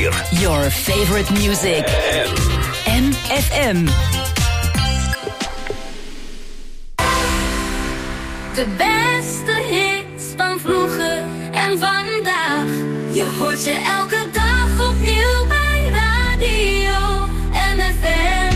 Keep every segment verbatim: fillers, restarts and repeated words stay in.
vier. Your favorite music. M F M. De beste hits van vroeger en vandaag. Je hoort ze elke dag opnieuw bij Radio M F M.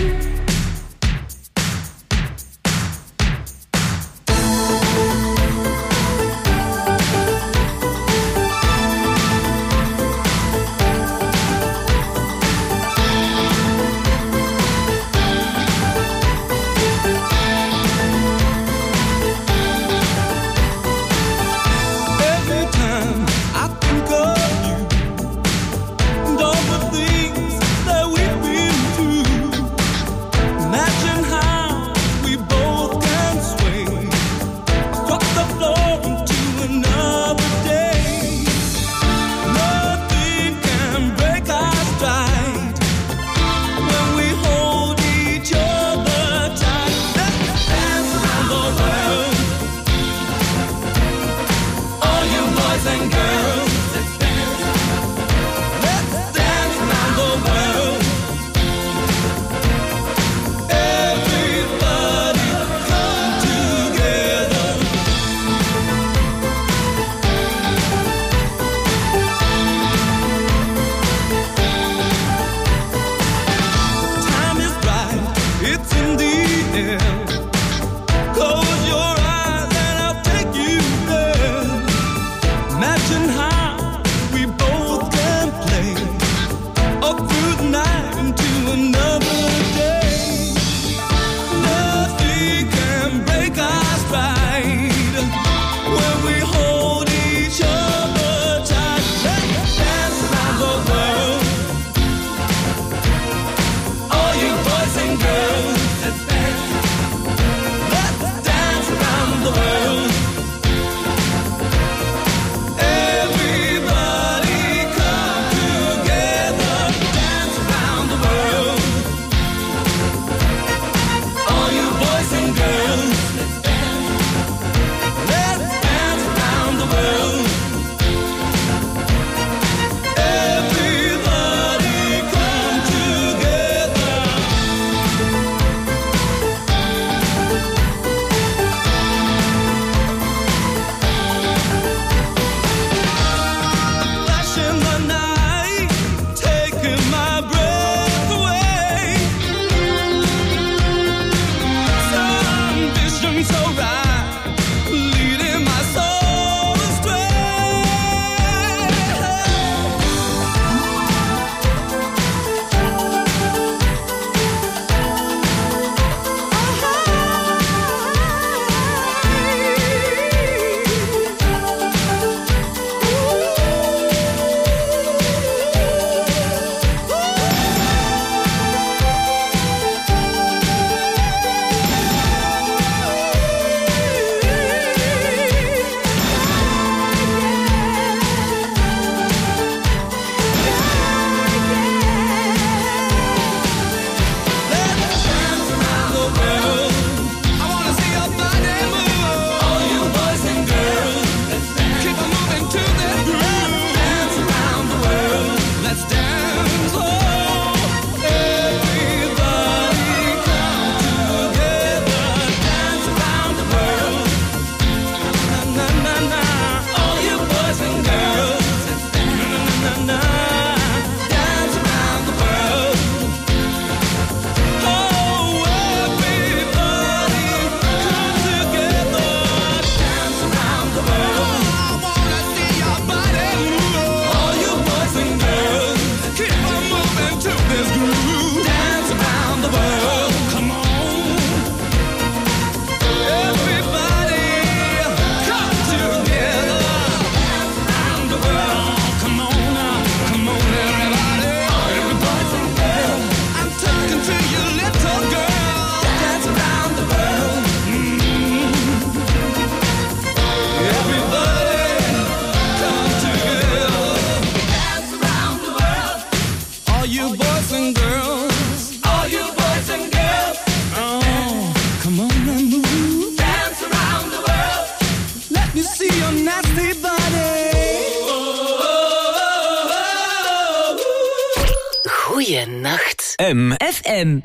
M. F M.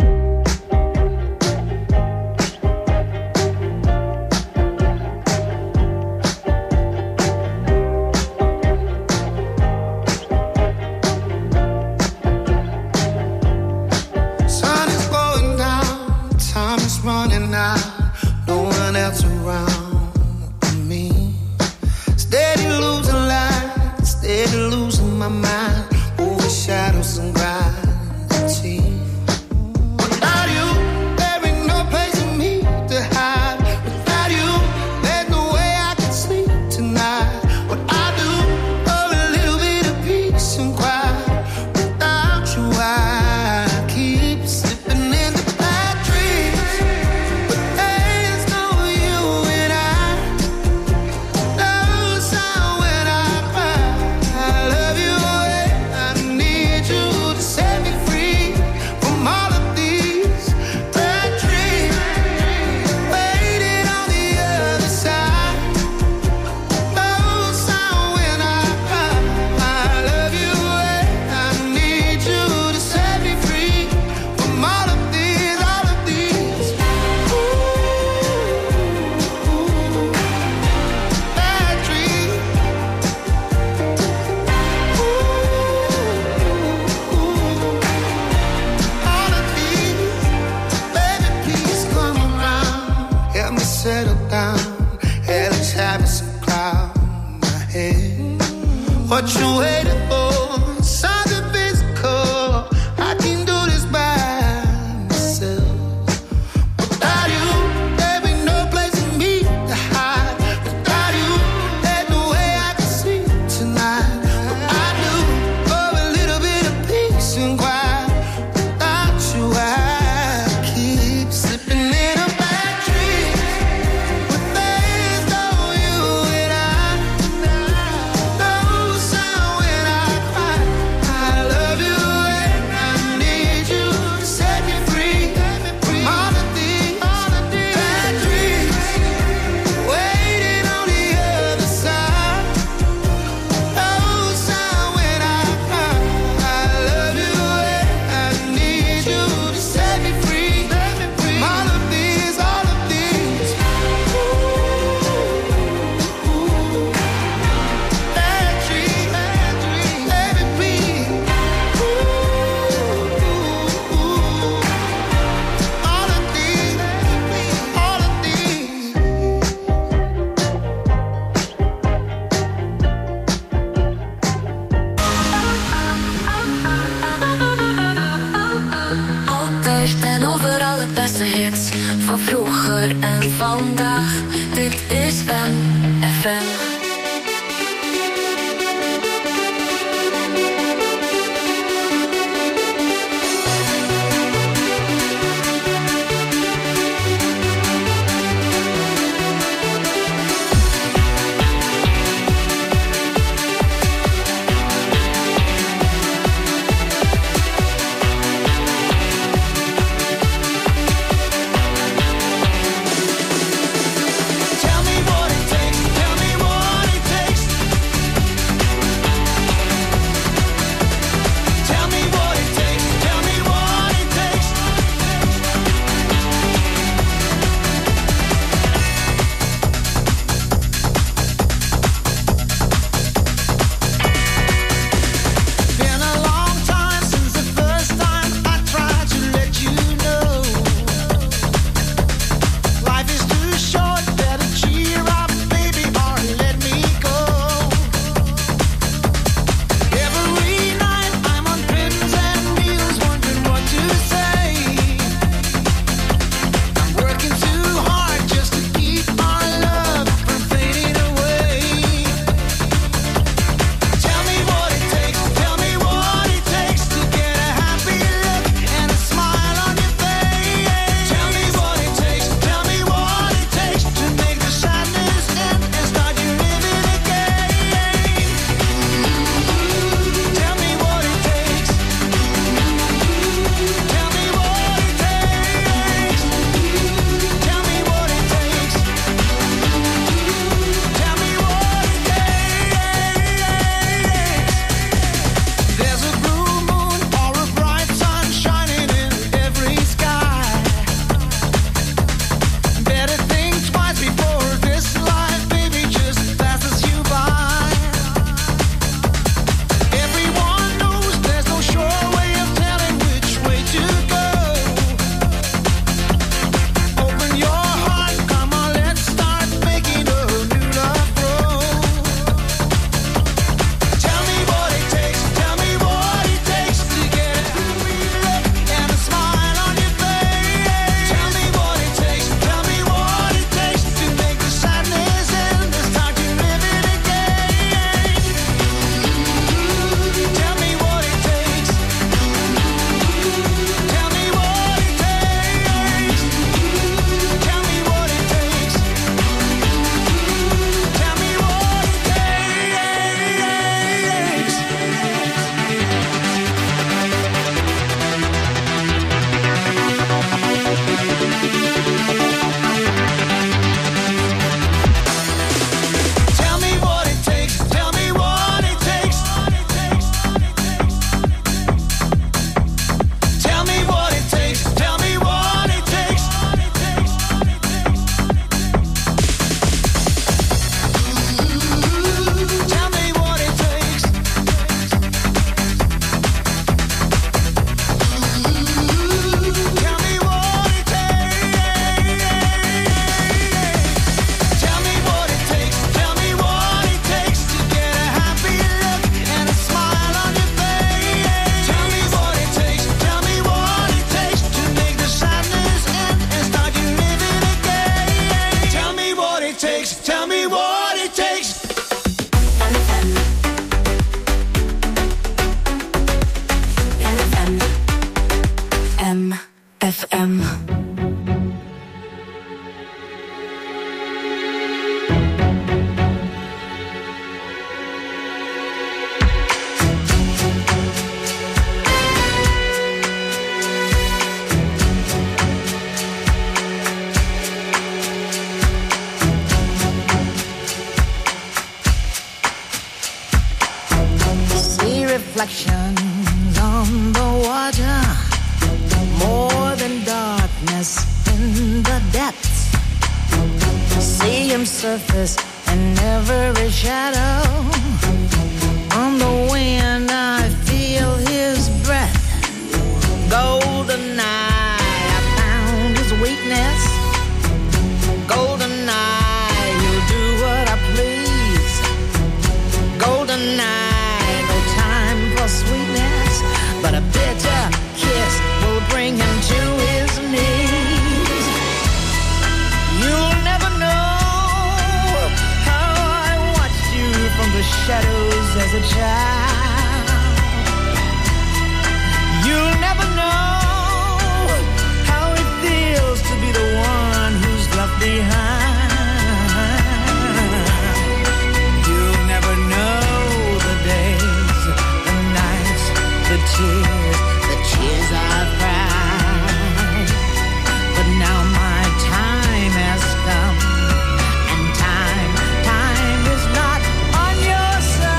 Running out, no one else around me. Steady losing light, steady losing my mind. Over shadows and gravity. Without you, there ain't no place for me to hide. Without you, there's no way I can sleep tonight. What I do for a little bit of peace and quiet. Without you, I keep slipping into bad dreams. What you waiting for? Something physical. I can do this by myself. Without you, there ain't no place for me to hide. Without you, there's no way I can sleep tonight. What I do for a little bit of peace and quiet. Without you, I keep slipping in a bad dream. But there's no you and I. Van vroeger en vandaag, dit is M F M. Tell me what it takes, tell me what it takes. Tell me what it takes. M F M. Reflections on the water, more than darkness in the depths. See him surface in every shadow. On the wind I feel his breath. Golden eye, I found his weakness. Golden eye, he'll do what I please. Golden eye, sweetness, but a bitter kiss will bring him to his knees. You'll never know how I watched you from the shadows as a child. You'll never know how it feels to be the one who's left behind. You'll never know the days, the tears, the tears I've cried. But now my time has come, and time, time is not on your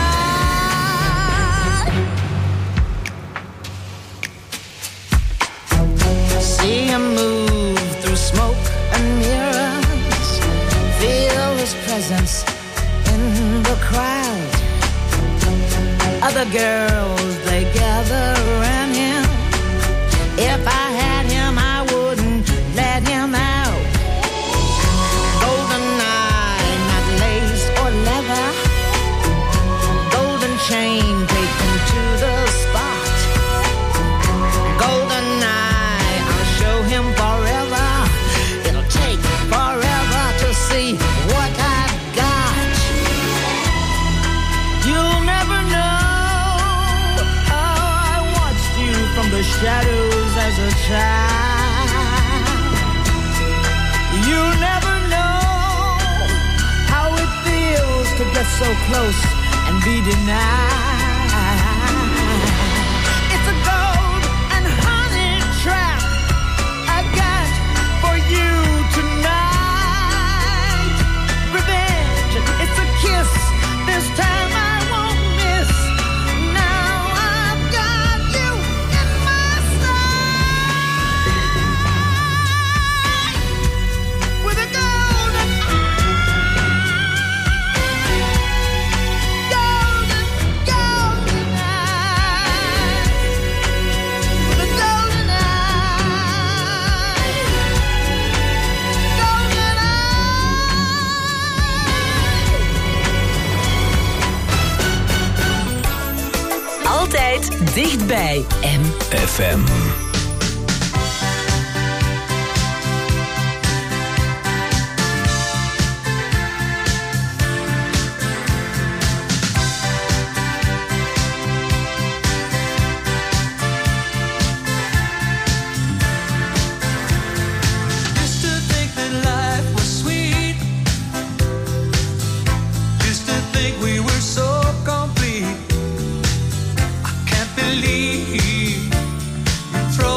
side. See him move through smoke and mirrors, feel his presence in the crowd. Other girls, they gather around him. If I had him, I wouldn't let him out. Golden eye, not lace or leather. Golden chain taken to the spot. Golden eye, I'll show him forever. It'll take forever to see what I've got. You'll never know from the shadows as a child. You'll never know how it feels to get so close and be denied. It's a gold and honey trap I got for you tonight. Revenge, it's a kiss, this time I won't miss. Dichtbij M F M. Throw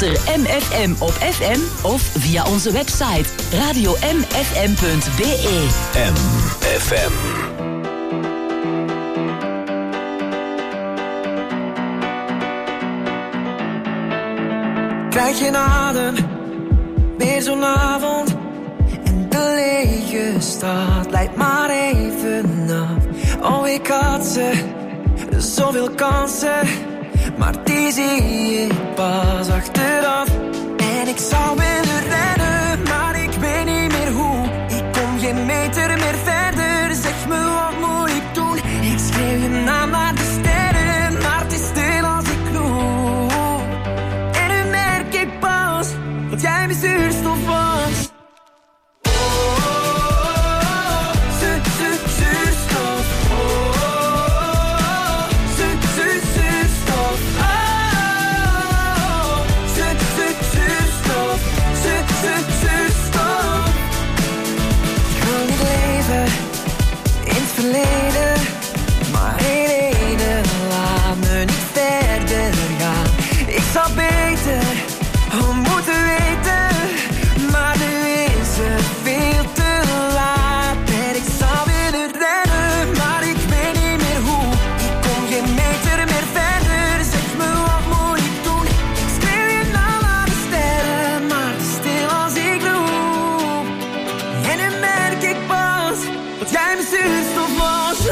Luister M F M op F M of via onze website radio m f m punt b e. M F M. Krijg je adem, weer zo'n avond. En de lege stad leidt maar even af. Oh, ik had ze, zoveel kansen. Maar die zie ik pas achteraf. En ik zou willen rennen, maar ik weet niet meer hoe. Ik kom geen meter meer verder, zeg me wat moet ik doen. Ik schreeuw je naam naar de sterren, maar het is stil als ik loop. En nu merk ik pas dat jij mijn zuurstof was. Maar één reden laat me niet verder gaan. Ik zou beter moeten weten, maar nu is het veel te laat. En ik zou willen rennen, maar ik weet niet meer hoe. Ik kom geen meter meer verder, zeg me wat moet ik doen. Ik schreeuw je naam aan de sterren, maar het is stil als ik roep. En nu merk ik pas dat jij mijn zuurstof was.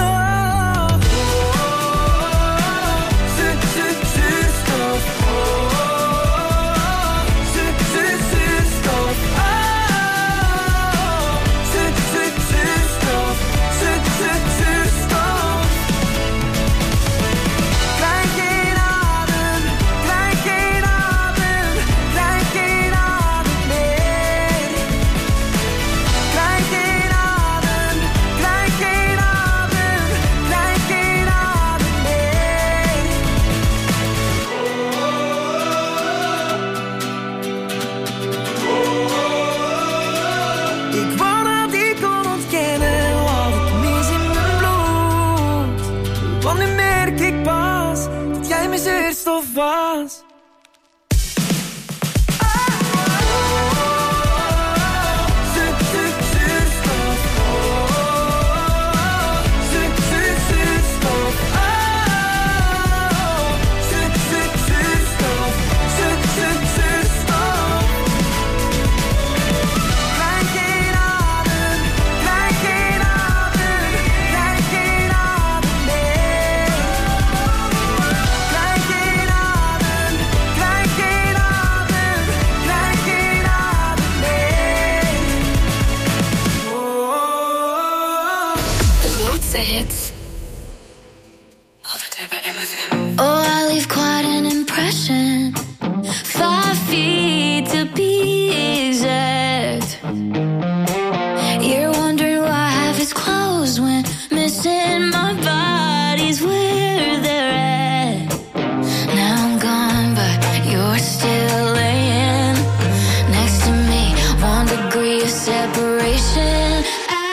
Was. Oh, I leave quite an impression. Five feet to be exact. You're wondering why half is closed when missing my body's where they're at. Now I'm gone, but you're still laying next to me. One degree of separation.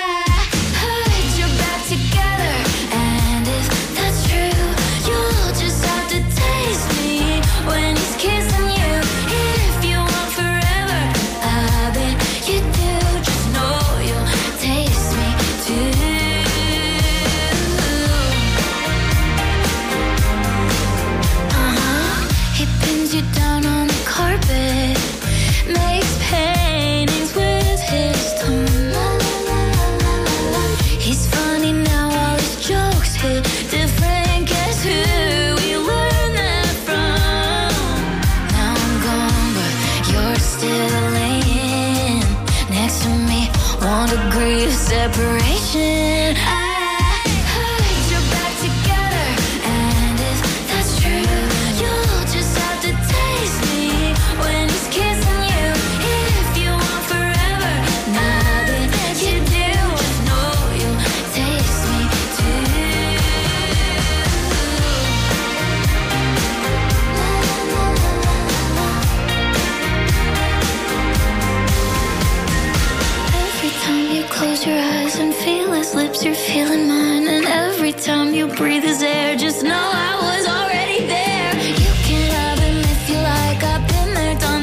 Separation. I put you back together, and if that's true, you'll just have to taste me when he's kissing you. If you want forever, nothing that you do, just know you'll taste me too. Every time you close your eyes and feel his lips, you're feeling mine. And every time you breathe his air, just know I was already there. You can have him if you like, I've been there, done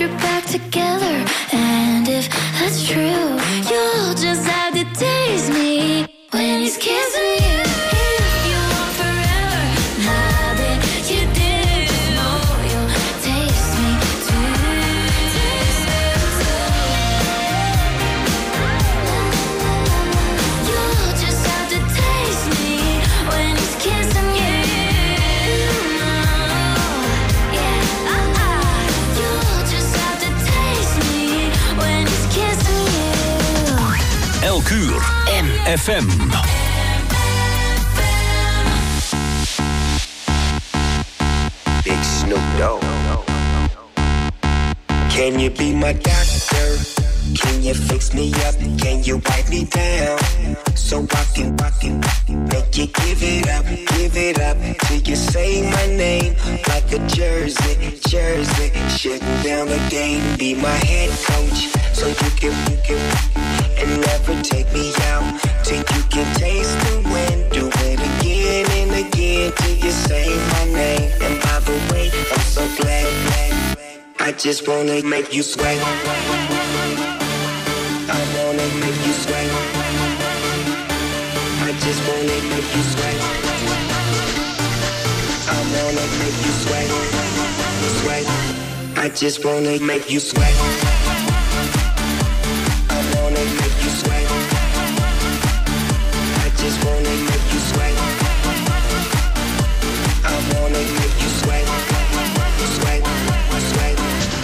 you're back together. And if that's true, you'll just have to taste me when he's kissing you. If you want forever, now that you do, you'll taste me too. Taste me too. You'll just have to taste me when he's kissing you. Yeah, uh-uh. You'll just have to taste me when he's kissing you. Elk uur M F M. Big Snoop Dogg. Can you be my doctor? Can you fix me up? Can you wipe me down? So I can, I can make you give it up, give it up till you say my name like a jersey, jersey. Shutting down the game, be my head coach, so you can, you can, and never take me out till you can taste the wind. Do it again and again till you say my name. And by the way, I'm so glad, glad I just wanna make you sweat. I wanna make you sweat. I just wanna make you sweat. I wanna make you sweat. Sweat. I just wanna make you sweat. I wanna make you sweat. I just wanna make you sweat. I wanna make you sweat. Sweat. Sweat.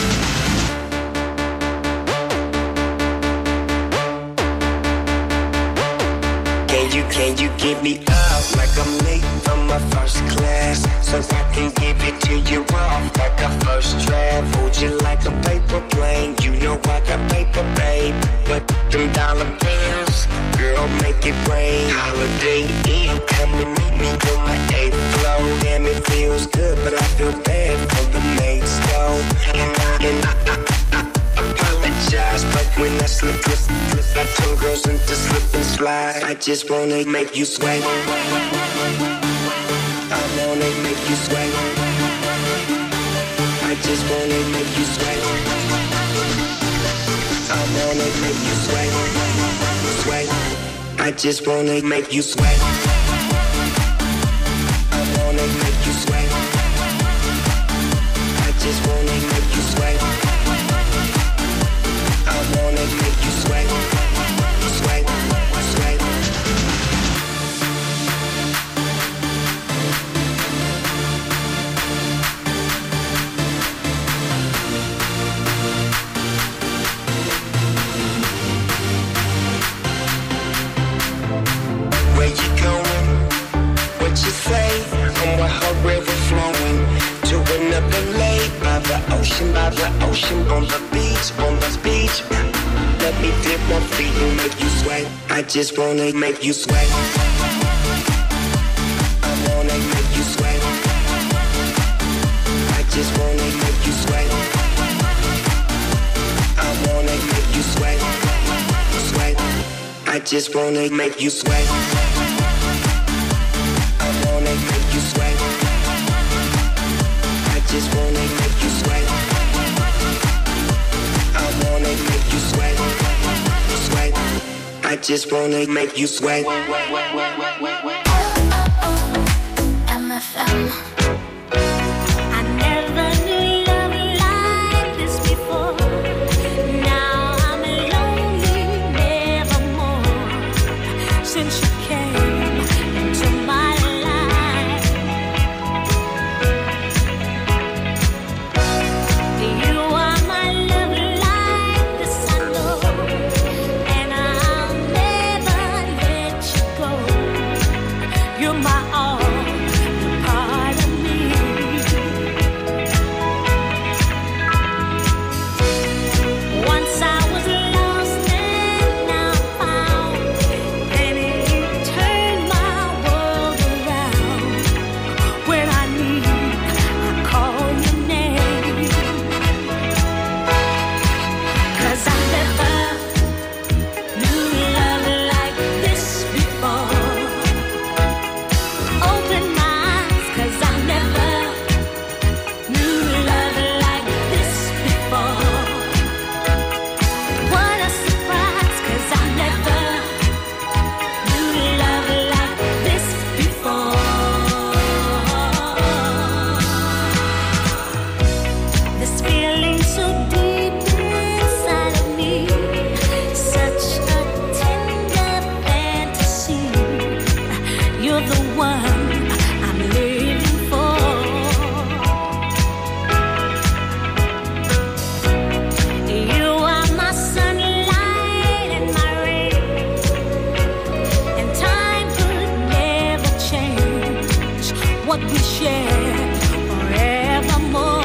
Can you, can you give me up like I'm late from my first class, so I can give it to you off like a first draft? Hold you like a paper plane, you know I got paper, babe. But them dollar bills, girl, make it rain. Holiday Inn, come and meet me on my eighth floor. Damn, it feels good, but I feel bad for the maids, though. And I, and I, I, I, I apologize, but when I slip, slip, slip, I turn girls into slip and slide. I just wanna make you sweat. I wanna make you sweat. I just wanna make you sweat. I wanna make you sweat. Sweat. I just wanna make you sweat. I wanna make you sweat. I just wanna make you sweat. I wanna make you sweat. Sweat. Sweat. Where you going? What you say? I'm with her river flowing to another lake by the ocean, by the ocean, on the beach, on the beach. Let me dip my feet and make you sweat. I just wanna make you sweat. I wanna make you sweat. I just wanna make you sweat. I wanna make you sweat. Sweat. I just wanna make you sweat. I wanna make you sweat. I just wanna make you sweat. I wanna make you sweat. Sweat. I just wanna make you sweat. M F M. I never knew love like this before. Now I'm lonely, nevermore. Since you came into my life, you are my love like the sun, and I'll never let you go. You're my all, you're part of what we share forevermore.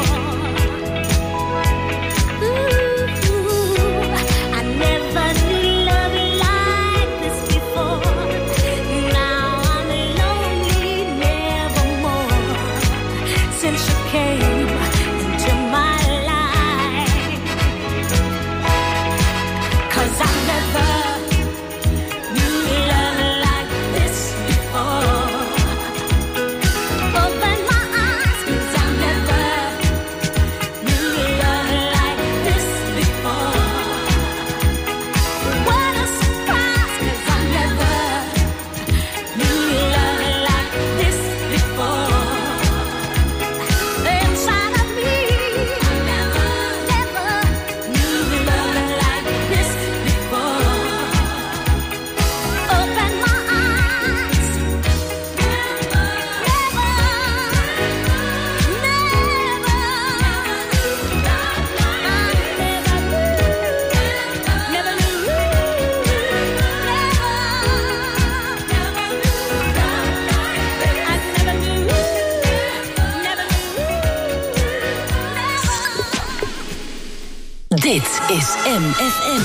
Dit is M F M.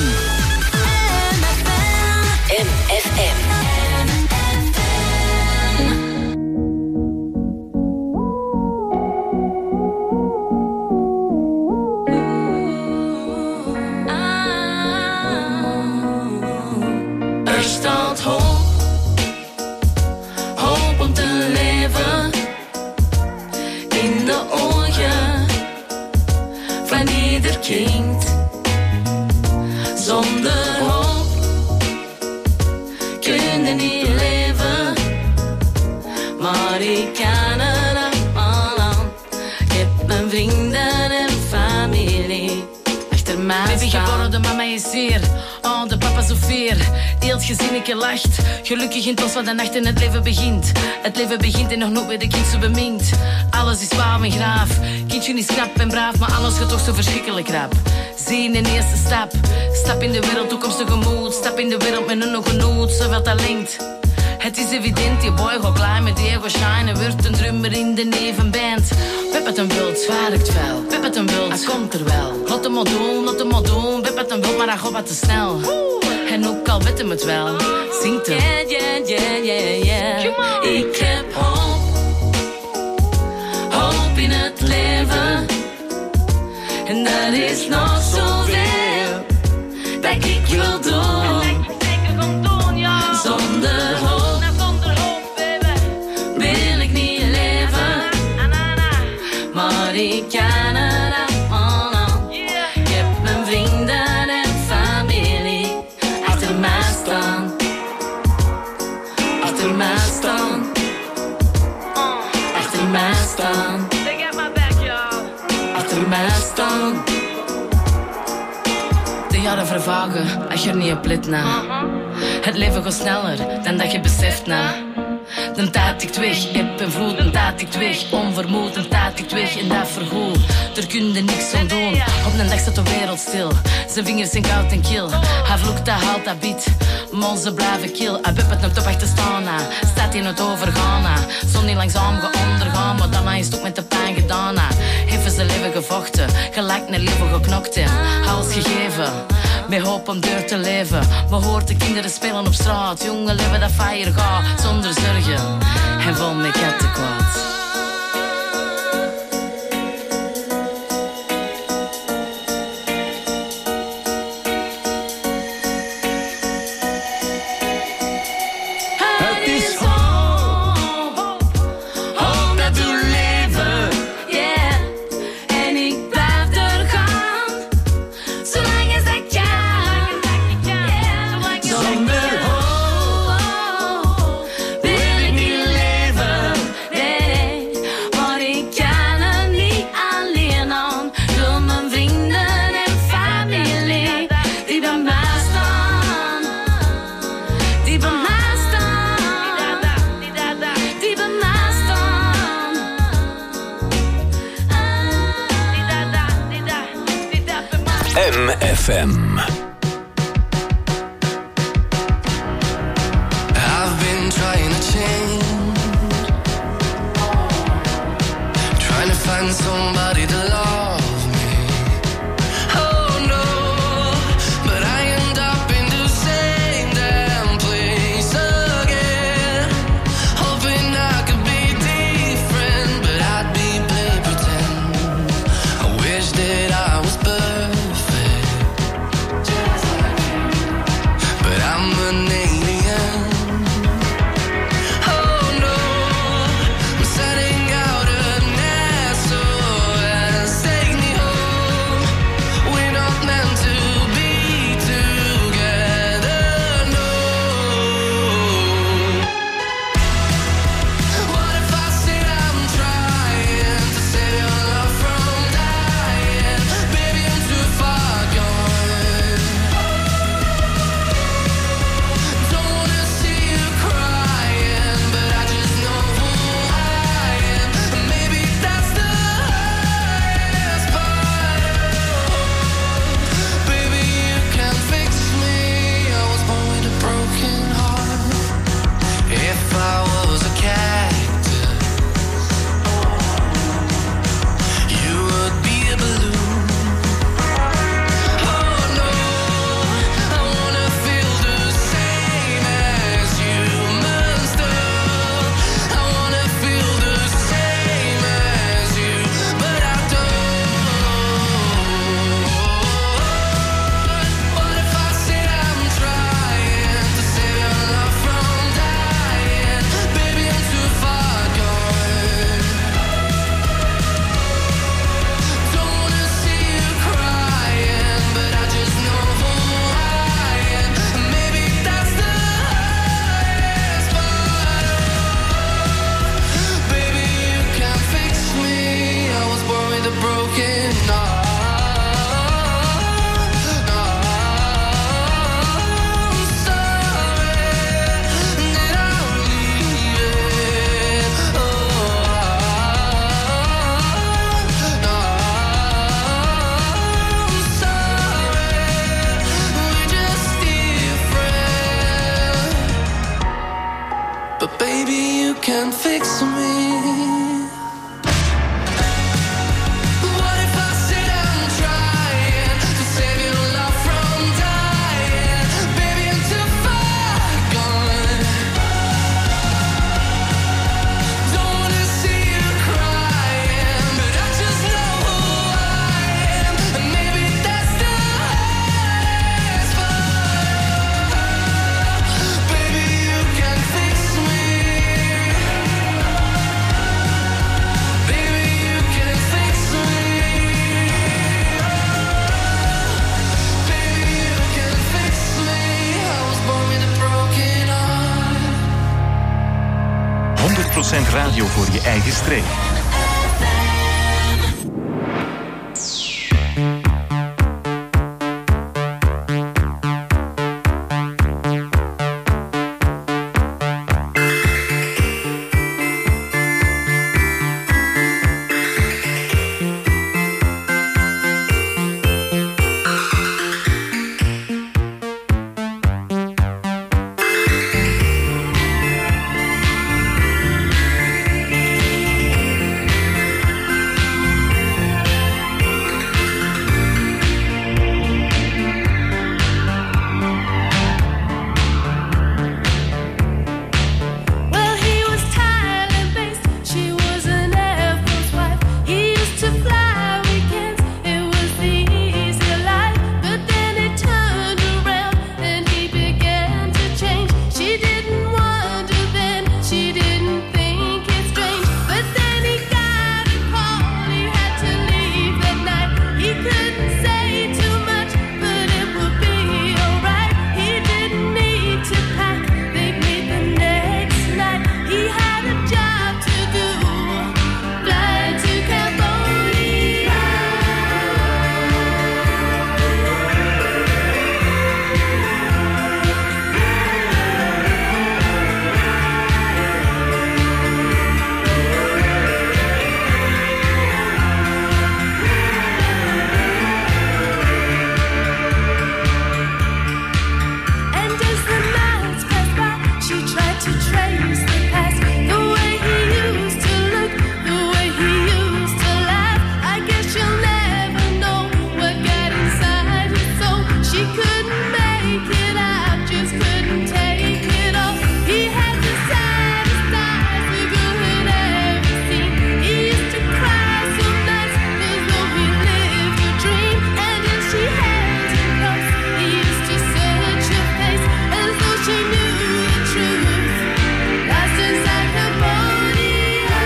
M F M. Er staat hoop, hoop om te leven in de ogen van ieder kind. Zonder hoop kunnen niet leven, maar ik kan er allemaal aan. Ik heb mijn vrienden en familie achter mij staan. Baby geboren, de mama is hier. Oh, de papa zo fier. Heel het gezinnetje lacht. Gelukkig in het bos van de nacht en het leven begint. Het leven begint en nog nooit weer de kind zo bemint. Alles is wauw en graaf. Kindje is knap en braaf, maar alles gaat toch zo verschrikkelijk rap. Zie een eerste stap. Stap in de wereld, toekomst tegemoet. Stap in de wereld met een nog genoeg, zoveel talent. Het is evident, die boy gaat klaar met die ego shine en wordt een drummer in de nevenband. Pep het een wild, werkt wel. Pep het een wild, hij komt er wel. Laat hem maar doen, laat hem maar doen. Pep het een wild, maar hij gaat wat te snel. En ook al weet hem het wel, zingt hem. Yeah, yeah, yeah, yeah, yeah. Ik heb hoop, hoop in het leven. En er is nog zoveel dat ik wil doen. Zonder hoop wil ik niet leven, maar ik kan er allemaal aan. Ik heb mijn vrienden en familie achter mij staan, achter mij staan, achter mij staan, achter mij staan. De jaren vervagen, als je er niet op let na. Het leven gaat sneller dan dat je beseft na. De tijd tikt weg, eb en vloed, de tijd tikt weg. Onvermoed, de tijd tikt weg en dat vergoed. Er kun je niks aan doen, op een dag staat de wereld stil. Zijn vingers zijn koud en kil, hij vloekt, hij haalt, hij biedt. Maar ze blijven kil, hij beppert hem toch achter staan na. Staat in het overgaan na, zon niet langzaam gaan ondergaan. Maar dan is het ook met de pijn gedaan na. Heeft zijn leven gevochten, gelijk naar leven geknokt en alles gegeven. Met hoop om deur te leven. We hoort de kinderen spelen op straat. Jongen leven dat fire gaat zonder zorgen en vol met kattenkwaad. Het is hoop, hoop dat doet leven, yeah. En ik blijf er gaan, zolang als ik kan, yeah. Zonder hoop wil ik niet leven, nee. Maar ik kan er niet alleen aan, door mijn vrienden en familie die bij mij staan, die bij mij. M F M. I've been trying to change, you can fix me. What if I sit and try to save your love from dying? Baby, I'm too far gone. Don't wanna see you crying, but I just know who I am, and maybe that's the hardest part. Baby, you can fix me. Baby, you can fix me. Baby, you can fix me. I was born with a broken heart. honderd procent radio voor je eigen streek. Well, he was talent-based, she was an Air Force wife. He used to fly weekends, it was the easy life. But then it turned around and he began to change. She didn't wonder then, she didn't think it strange. But then he got a call, he had to leave that night. He couldn't say too much, but it would be alright. He didn't need to pack, they'd meet the next night. He had a job to do, fly to Cambodia. And as the nights passed by, she tried to trace the past. The way he used to look, the way he used to laugh. I guess you'll never know what got inside his soul. She couldn't make it out, just couldn't take it all. He had the saddest eyes a girl had ever seen. He used to cry some nights as though he lived a dream. And if she held him close, he used to search her face as though she knew the truth. Lost inside Cambodia.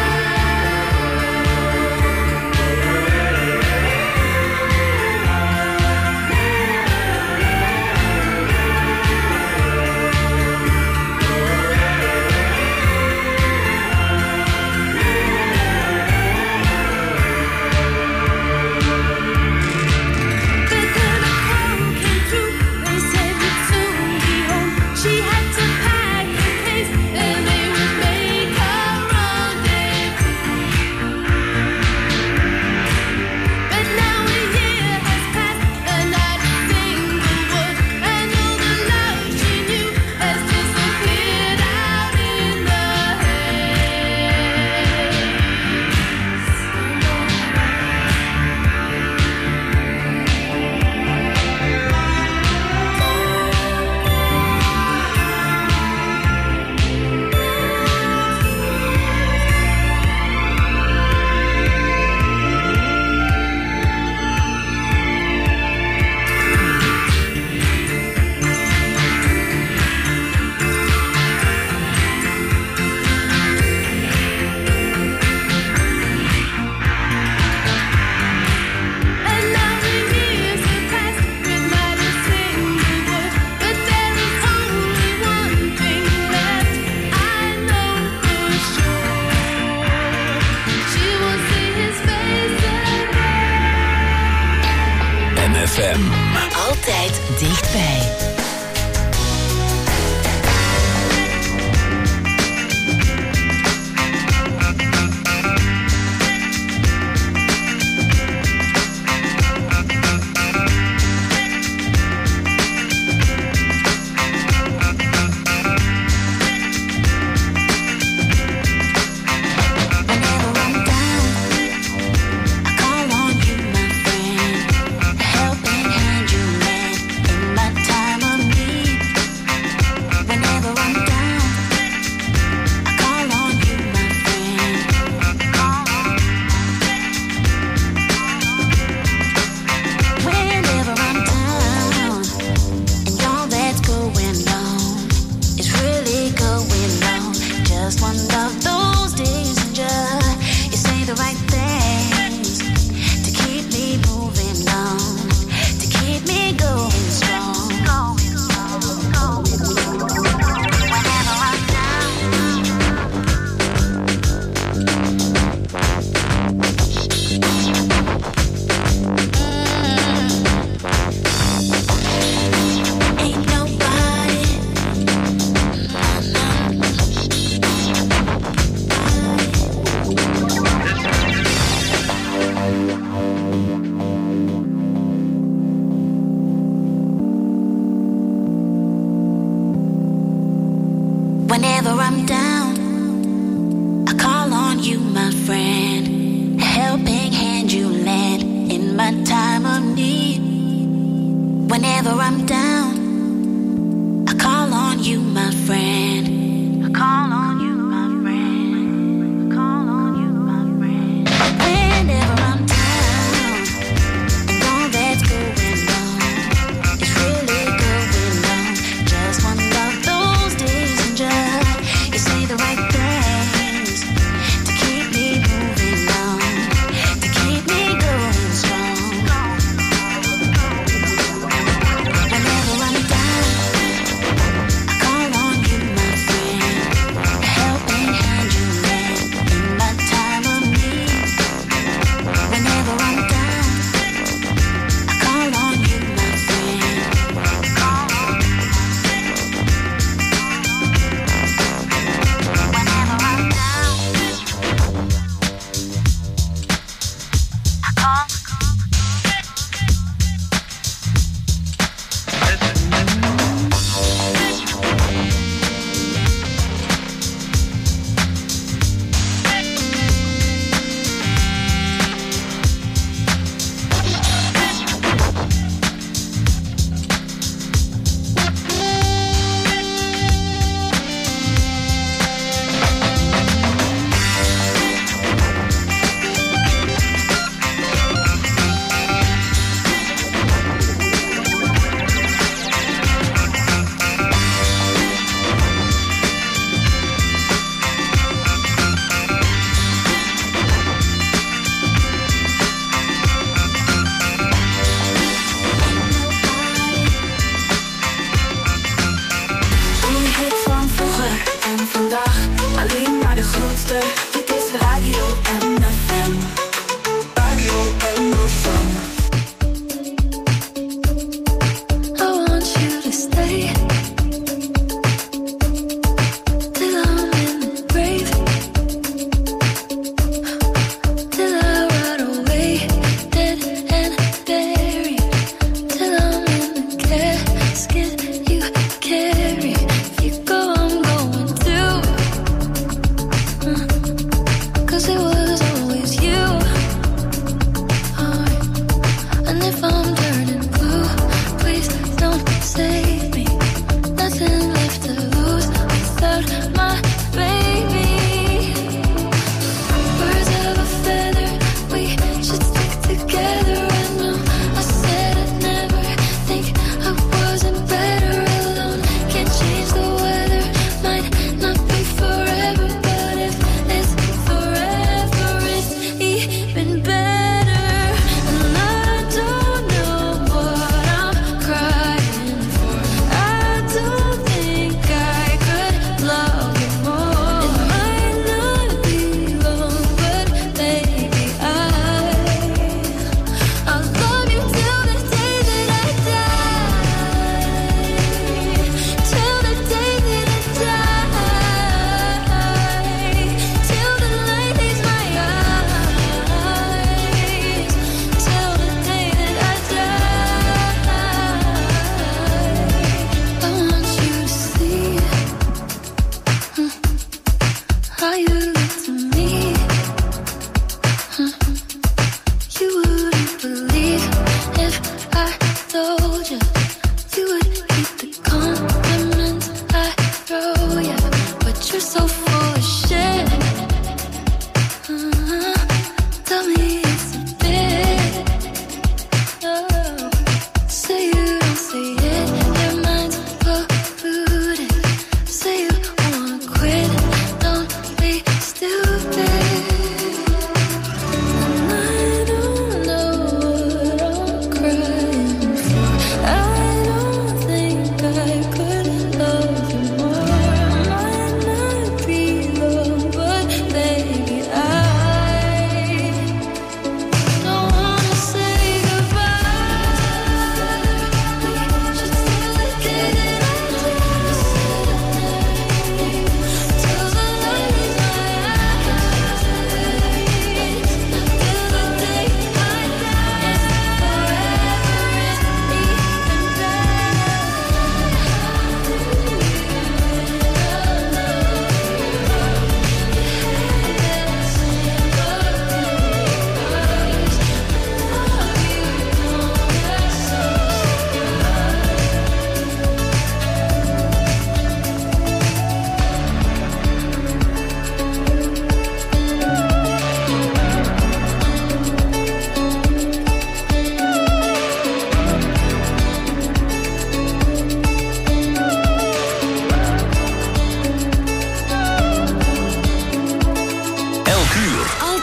But then a call came through, they said he'd soon be home. She had to pack a case and they would make a rendezvous. But now a year has passed and not a single word, and all the love she knew has disappeared out in the And now the years have passed with not a single word, but there is only one thing left. I know for sure she won't see his face again. M F M. Altijd dichtbij. one of those days when just you say the right things to keep me moving on, to keep me going strong, going strong, going strong. Whenever I'm down, ain't nobody. Whenever I'm down, I call on you, my friend. A helping hand you lend in my time of need. Whenever I'm down, I call on you, my friend. I call on you, my friend. I call on you, my friend. Whenever I'm down, and all that's going on is really going on. Just one of those days and just you say the right things to keep me moving on, to keep me going strong. Whenever I'm down, I call on you, my friend. A helping hand you lend in my time of need. Whenever I'm down, I call on you, my friend. Call on you, whenever I'm down, I call. Een hit van vroeger en vandaag, alleen maar de grootste. Dit is Radio M F M. Radio M F M. I want you to stay till I'm in the grave, till I rot away, dead and buried, till I'm in the casket you carry. If you go, I'm going too.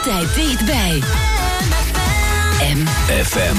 Altijd dichtbij. M F M.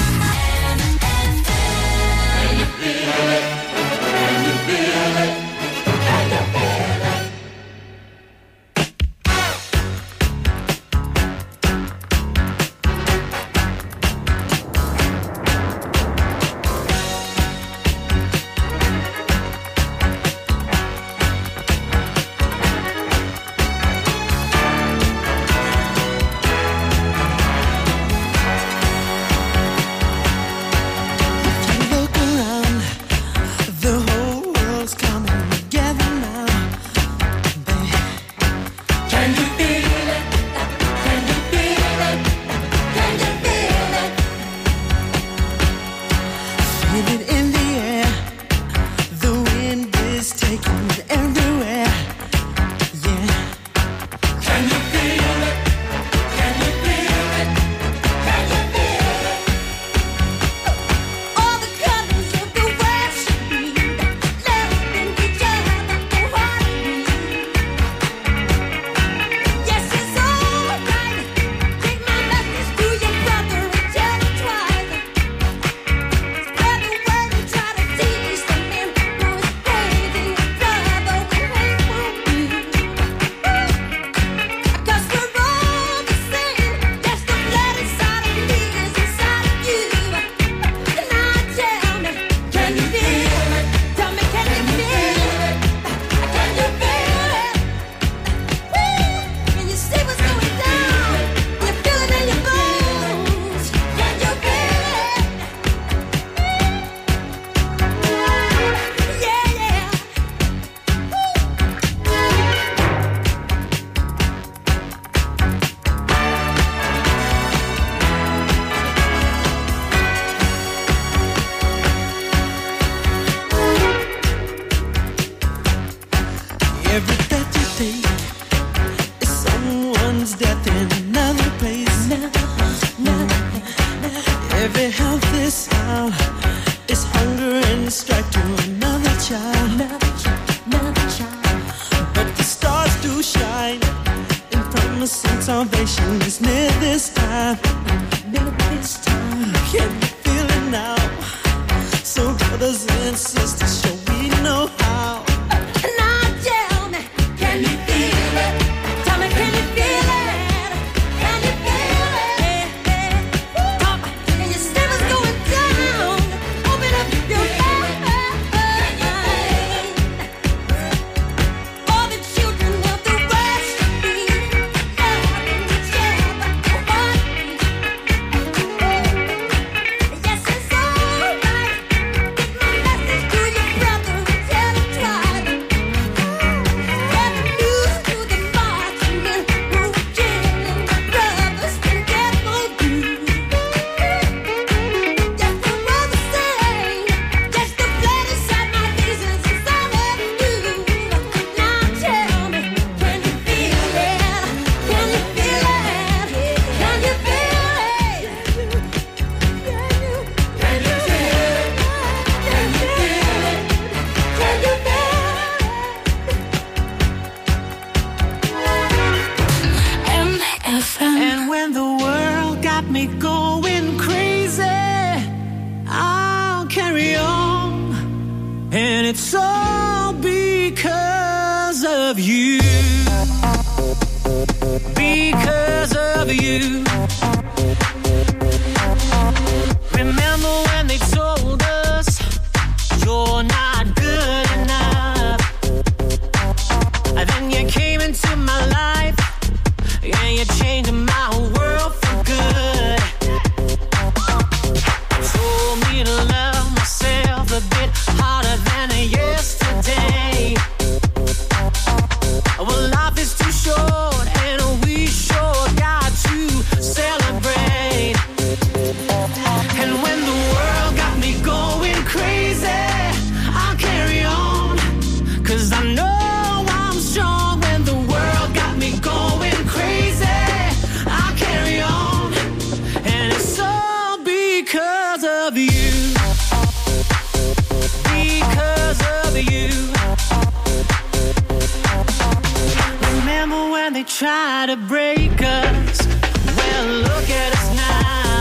try to break us, Well, look at us now.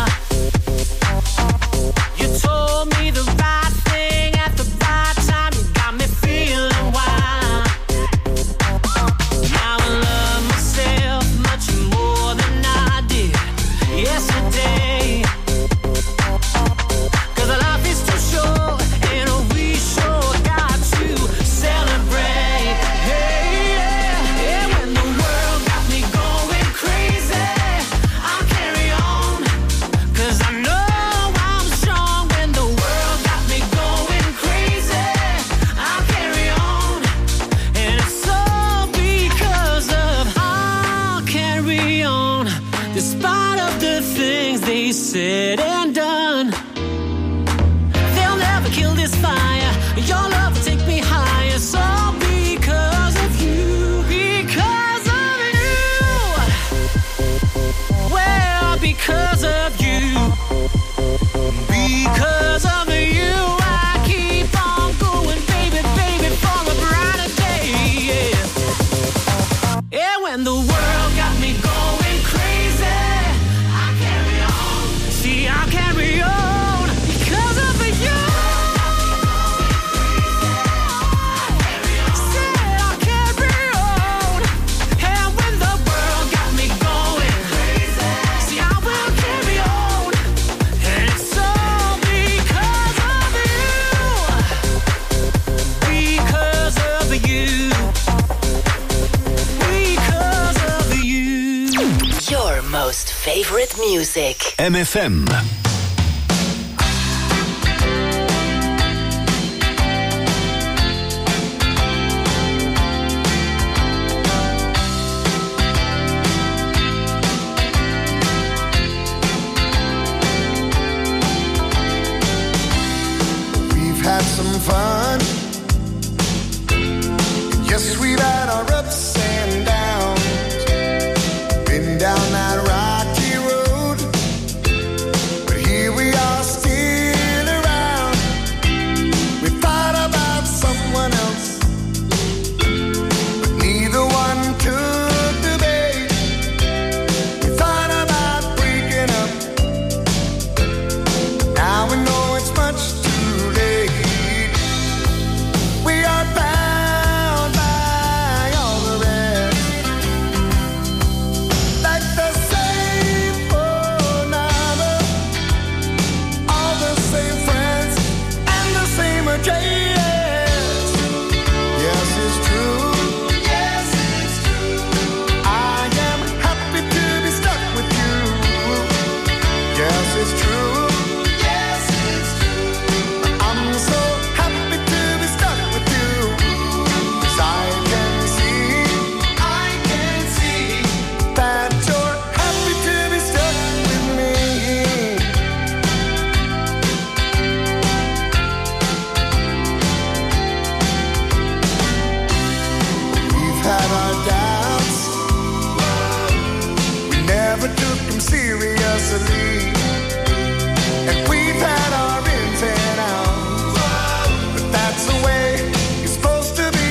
You told me the right thing at the right time. You got me feeling wild. Now I love myself much more than I did yesterday. 'Cause life is too short and we sure got to celebrate. Hey, yeah, yeah. When the world got me going crazy, I'll carry on. 'Cause I know I'm strong. When the world got me going crazy, I'll carry on. And it's all because of I'll carry on. Despite of the things they said and done, they'll never kill this fire. Your love will take me higher. So because of you, because of you, well, because of you, because of you, I keep on going, baby, baby, for a brighter day. Yeah, yeah. When the world got me going crazy, I carry on. See, I carry on because of you. Said I carry on. And when the world got me going crazy, see, I will carry on. And it's all because of you. Because of you. Because of you. Your most favorite music. M F M. We've had some fun. Yes, we've had our ups and downs. Been down that rocky road, but here we are still around. We thought about someone else, but neither one took the bait. We thought about breaking up, now we know it's much too late. We are bound by all the rest, like the same phone number, all the same friends, and the same address. Yes, it's true. Yes, it's true. I am happy to be stuck with you. Yes, it's true. Yes, it's true. I'm so happy to be stuck with you. 'Cause I can see, I can see that you're happy to be stuck with me. We've had our doubts, we never took them seriously. And we've had our ins and outs, but that's the way it's supposed to be.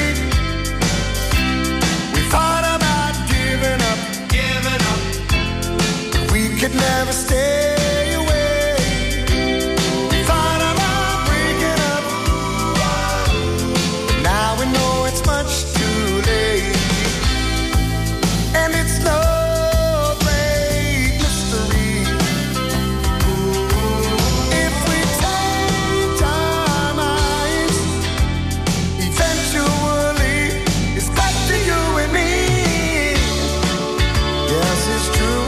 We thought about giving up, giving up, but we could never stay away. We thought about breaking up, but now we know it's much too late. And it's no great mystery if we change our minds. Eventually, it's back to you and me. Yes, it's true.